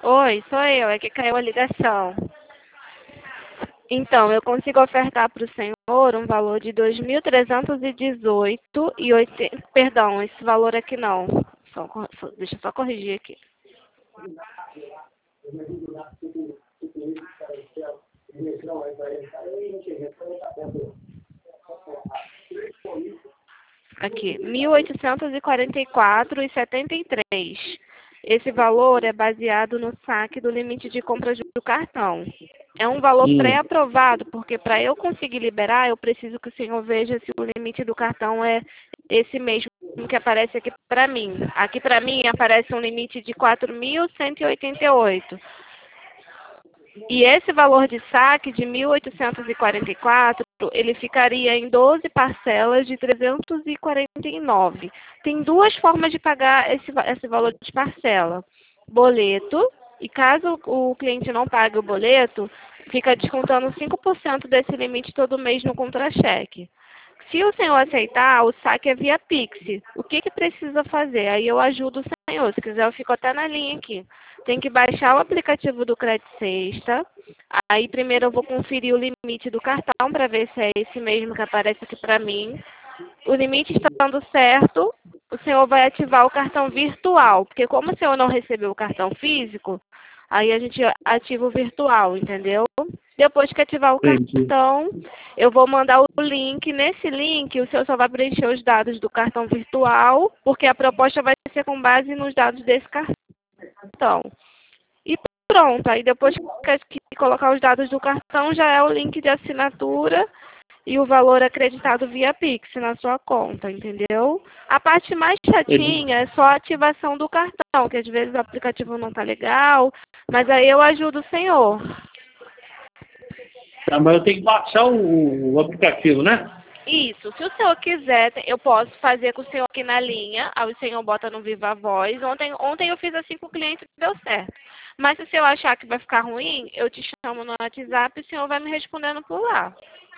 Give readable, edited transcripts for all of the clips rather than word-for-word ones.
Oi, sou eu, é que caiu a ligação. Então, eu consigo ofertar para o senhor um valor de 2.318 e 80. Perdão, esse valor aqui não. Deixa eu só corrigir aqui. Aqui, 1.844,73. Esse valor é baseado no saque do limite de compras do cartão. É um valor Hum. pré-aprovado, porque para eu conseguir liberar, eu preciso que o senhor veja se o limite do cartão é esse mesmo que aparece aqui para mim. Aqui para mim aparece um limite de 4.188. E esse valor de saque de 1.844, ele ficaria em 12 parcelas de 349. Tem duas formas de pagar esse valor de parcela. Boleto, e caso o cliente não pague o boleto, fica descontando 5% desse limite todo mês no contra-cheque. Se o senhor aceitar, o saque é via Pix. O que precisa fazer? Aí eu ajudo o senhor. Se quiser, eu fico até na linha aqui. Tem que baixar o aplicativo do Credit Sexta. Aí primeiro eu vou conferir o limite do cartão para ver se é esse mesmo que aparece aqui para mim. O limite estando certo, o senhor vai ativar o cartão virtual. Porque como o senhor não recebeu o cartão físico, aí a gente ativa o virtual, entendeu? Depois que ativar o Entendi. cartão, eu vou mandar o link. Nesse link, o senhor só vai preencher os dados do cartão virtual, porque a proposta vai ser com base nos dados desse cartão. E pronto, aí depois que colocar os dados do cartão, já é o link de assinatura e o valor acreditado via Pix na sua conta, entendeu? A parte mais chatinha é só a ativação do cartão, que às vezes o aplicativo não está legal, mas aí eu ajudo o senhor. Tá, mas eu tenho que baixar o aplicativo, né? Isso, se o senhor quiser, eu posso fazer com o senhor aqui na linha, aí o senhor bota no Viva Voz. Ontem eu fiz assim com o cliente e deu certo. Mas se o senhor achar que vai ficar ruim, eu te chamo no WhatsApp e o senhor vai me respondendo por lá.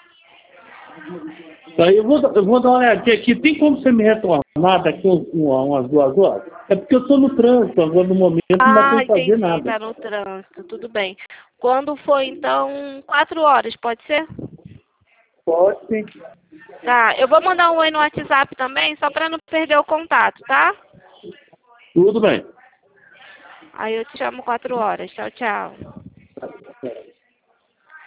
Aí eu vou dar uma olhadinha aqui. Tem como você me retornar daqui umas 2 horas? É porque eu estou no trânsito agora no momento, não dá para Ah, fazer entendi, nada. tá no trânsito, tudo bem. Quando for, então, 4 horas, pode ser? Pode sim. Tá, eu vou mandar um oi no WhatsApp também, só para não perder o contato, tá? Tudo bem. Aí eu te chamo 4 horas. Tchau, tchau.